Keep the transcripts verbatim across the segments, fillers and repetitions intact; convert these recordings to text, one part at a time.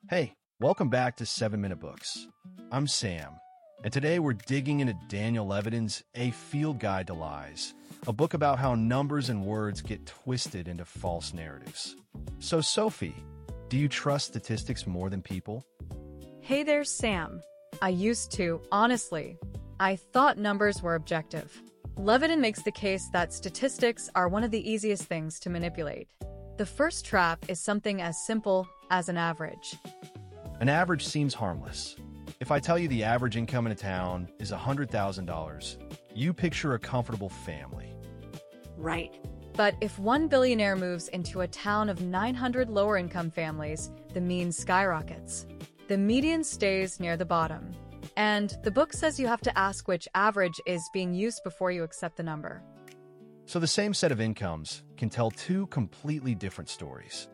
Hey, welcome back to seven Minute Books. I'm Sam, and today we're digging into Daniel Levitin's A Field Guide to Lies, a book about how numbers and words get twisted into false narratives. So, Sophie, do you trust statistics more than people? Hey there, Sam. I used to, honestly. I thought numbers were objective. Levitin makes the case that statistics are one of the easiest things to manipulate. The first trap is something as simple as an average. An average seems harmless. If I tell you the average income in a town is one hundred thousand dollars, you picture a comfortable family. Right. But if one billionaire moves into a town of nine hundred lower-income families, the mean skyrockets. The median stays near the bottom. And the book says you have to ask which average is being used before you accept the number. So the same set of incomes can tell two completely different stories.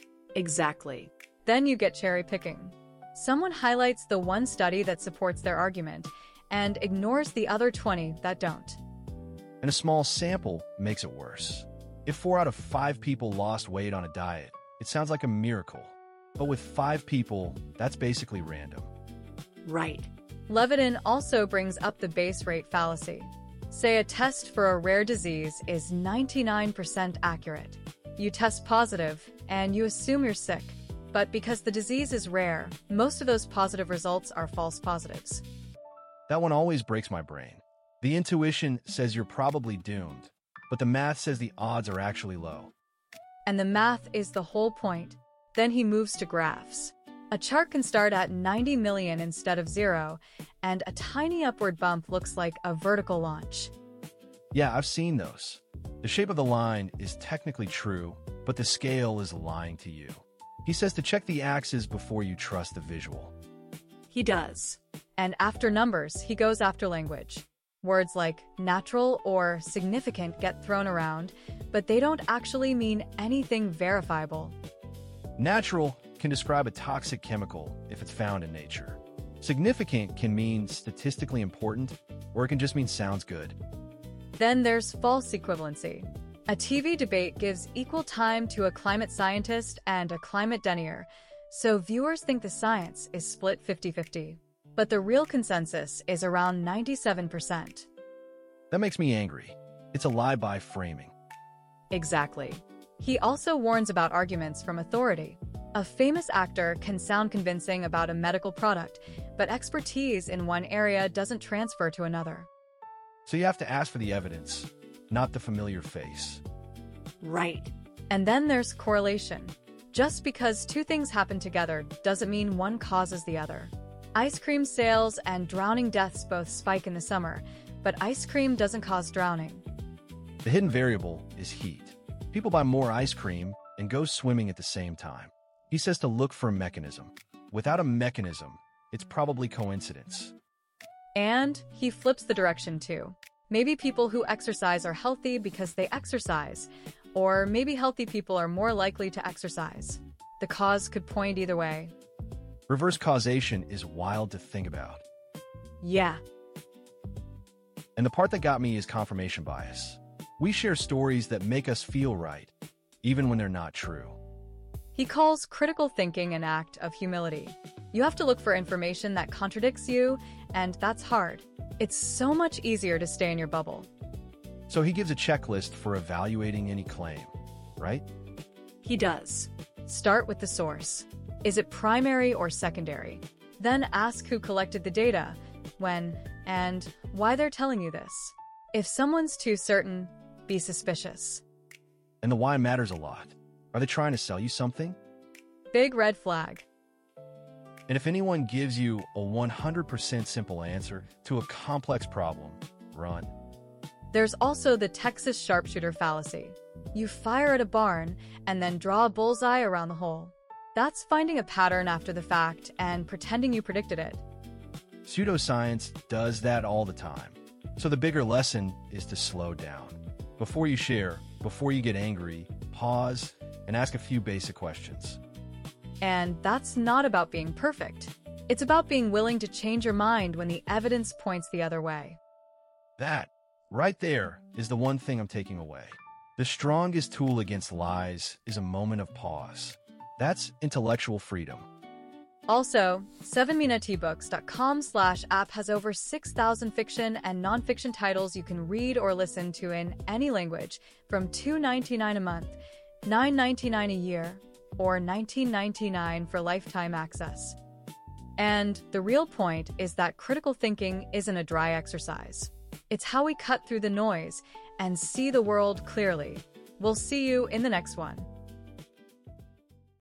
Exactly. Then you get cherry picking. Someone highlights the one study that supports their argument and ignores the other twenty that don't. And a small sample makes it worse. If four out of five people lost weight on a diet, it sounds like a miracle. But with five people, that's basically random. Right. Levitin also brings up the base rate fallacy. Say a test for a rare disease is ninety-nine percent accurate. You test positive, and you assume you're sick. But because the disease is rare, most of those positive results are false positives. That one always breaks my brain. The intuition says you're probably doomed, but the math says the odds are actually low. And the math is the whole point. Then he moves to graphs. A chart can start at ninety million instead of zero, and a tiny upward bump looks like a vertical launch. Yeah, I've seen those. The shape of the line is technically true, but the scale is lying to you. He says to check the axes before you trust the visual. He does. And after numbers, he goes after language. Words like natural or significant get thrown around, but they don't actually mean anything verifiable. Natural can describe a toxic chemical if it's found in nature. Significant can mean statistically important, or it can just mean sounds good. Then there's false equivalency. A T V debate gives equal time to a climate scientist and a climate denier, so viewers think the science is split fifty fifty. But the real consensus is around ninety-seven percent. That makes me angry. It's a lie by framing. Exactly. He also warns about arguments from authority. A famous actor can sound convincing about a medical product, but expertise in one area doesn't transfer to another. So you have to ask for the evidence, not the familiar face. Right. And then there's correlation. Just because two things happen together doesn't mean one causes the other. Ice cream sales and drowning deaths both spike in the summer, but ice cream doesn't cause drowning. The hidden variable is heat. People buy more ice cream and go swimming at the same time. He says to look for a mechanism. Without a mechanism, it's probably coincidence. And he flips the direction too. Maybe people who exercise are healthy because they exercise, or maybe healthy people are more likely to exercise. The cause could point either way. Reverse causation is wild to think about. Yeah. And the part that got me is confirmation bias. We share stories that make us feel right, even when they're not true. He calls critical thinking an act of humility. You have to look for information that contradicts you, and that's hard. It's so much easier to stay in your bubble. So he gives a checklist for evaluating any claim, right? He does. Start with the source. Is it primary or secondary? Then ask who collected the data, when, and why they're telling you this. If someone's too certain, be suspicious. And the why matters a lot. Are they trying to sell you something? Big red flag. And if anyone gives you a one hundred percent simple answer to a complex problem, run. There's also the Texas sharpshooter fallacy. You fire at a barn and then draw a bullseye around the hole. That's finding a pattern after the fact and pretending you predicted it. Pseudoscience does that all the time. So the bigger lesson is to slow down. Before you share, before you get angry, pause and ask a few basic questions. And that's not about being perfect. It's about being willing to change your mind when the evidence points the other way. That, right there, is the one thing I'm taking away. The strongest tool against lies is a moment of pause. That's intellectual freedom. Also, seven minute books dot com slash app has over six thousand fiction and nonfiction titles you can read or listen to in any language from two dollars and ninety-nine cents a month, nine dollars and ninety-nine cents a year, or nineteen ninety-nine dollars for lifetime access. And the real point is that critical thinking isn't a dry exercise. It's how we cut through the noise and see the world clearly. We'll see you in the next one.